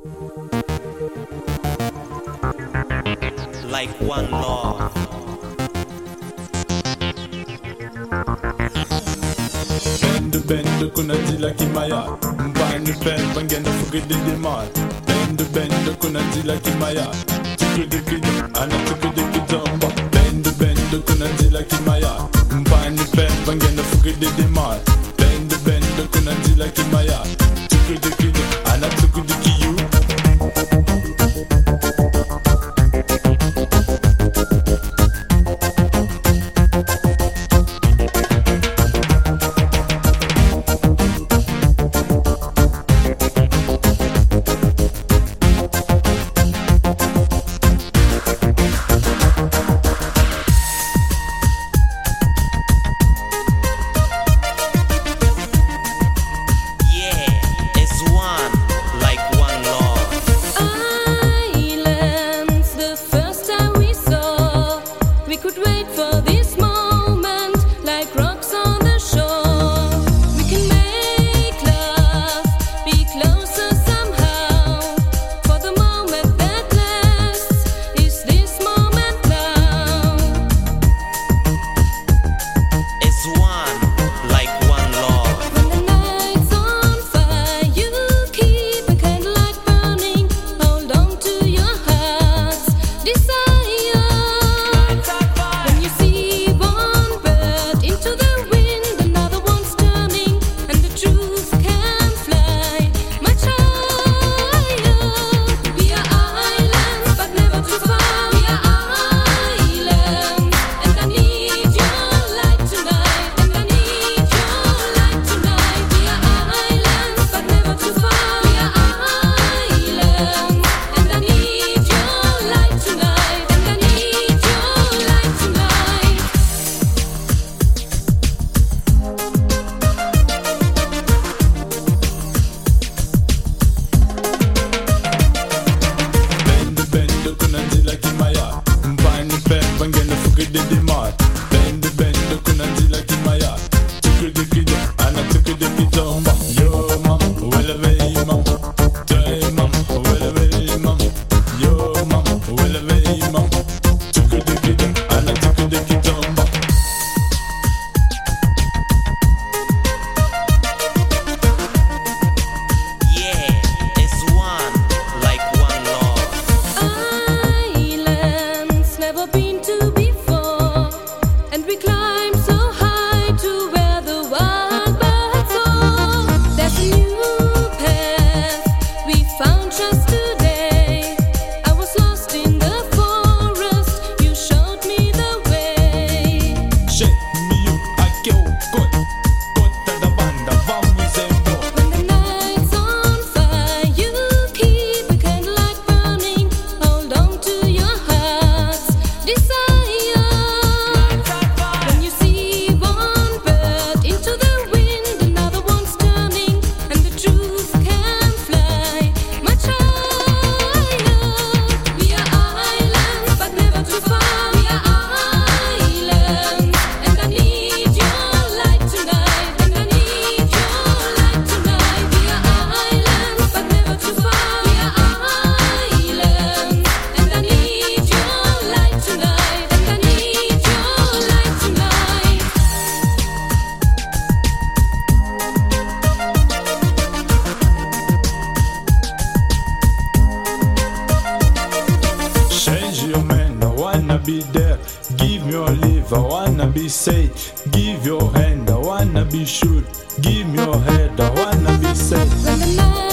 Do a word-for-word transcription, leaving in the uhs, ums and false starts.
Like one love. Bende bende kuna zila kimaya, mbani pen bangenda fugidi di mal. Bende bende kuna zila kimaya, chukudi kidi ana chukudi kidamba. Bende bende kuna zila kimaya, mbani pen bangenda fugidi di mal. Bende bende kuna zila kimaya, chukudi kidi ana chukudi kiyu. Be there, give me your live, I wanna be safe. Give your hand, I wanna be sure. Give me your head, I wanna be safe.